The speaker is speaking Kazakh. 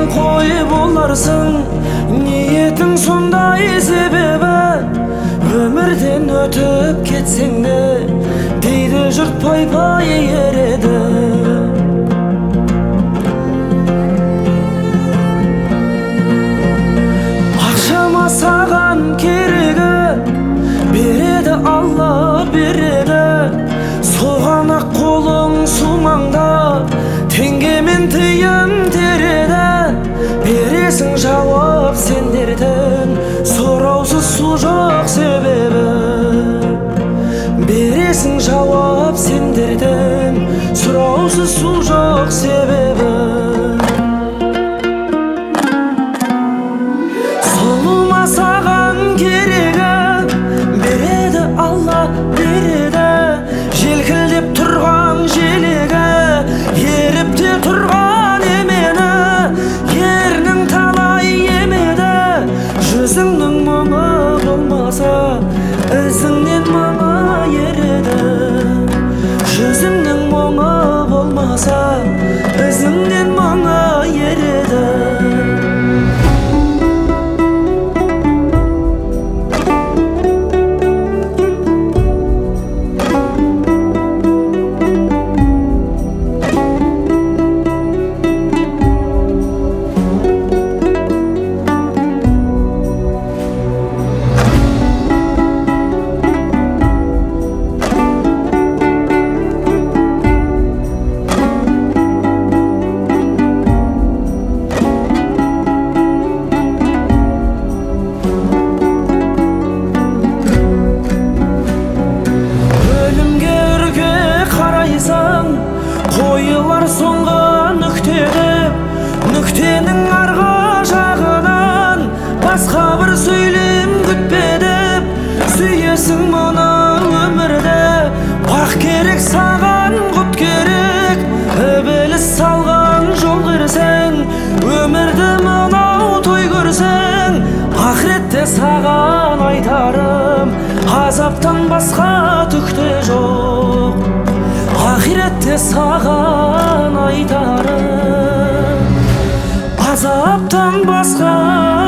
қойып оларсың, ниетің сондай себебі өмірден өтіп кетсең де дейді жұрт пай-пай ереді. Ақшама саған керегі, береді Алла береді, соған ақ қолың сумаңда теңгемен тиын тереді. Бересің жауап сендерден, сұраусыз су жоқ себебі. Бересің жауап сендерден, сұраусыз су жоқ себебі. Сұлума саған керегі, береді Алла береді, желкілдеп тұрған желегі, еріп те тұрған емені, ерінің талай емеді. Жүзіңнің мұңы болмаса, ізіңнен маңа ереді. Жүзіңнің мұңы болмаса, ізіңнен маңа ереді. Қойылар соңғы нүкте деп, нүктенің арғы жағынан басқа бір сөйлем күтпе деп. Сүйесің мұны өмірде, бақ керек саған құт керек. Ібіліс салған жол кірсең, өмірді мынау той көрсең, ақыретте саған айтарым, азаптан басқа түк те жоқ. Ақиретте саған айтарым, азаптан басқа